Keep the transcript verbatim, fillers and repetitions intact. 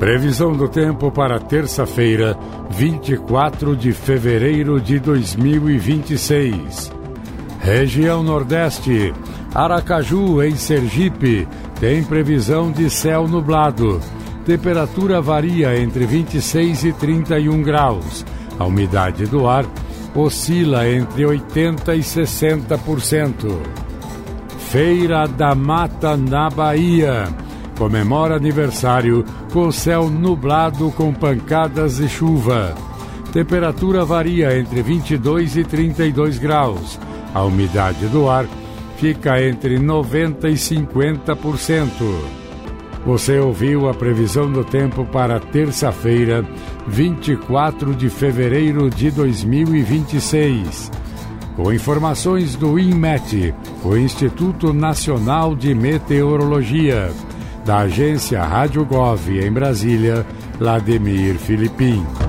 Previsão do tempo para terça-feira, vinte e quatro de fevereiro de dois mil e vinte e seis. Região Nordeste, Aracaju, em Sergipe, tem previsão de céu nublado. Temperatura varia entre vinte e seis e trinta e um graus. A umidade do ar oscila entre oitenta e sessenta por cento. Feira da Mata, na Bahia. Comemora aniversário com céu nublado com pancadas de chuva. Temperatura varia entre vinte e dois e trinta e dois graus. A umidade do ar fica entre noventa e cinquenta por cento. Você ouviu a previsão do tempo para terça-feira, vinte e quatro de fevereiro de dois mil e vinte e seis. Com informações do INMET, o Instituto Nacional de Meteorologia. Da agência Rádio Gov em Brasília, Vladimir Filipim.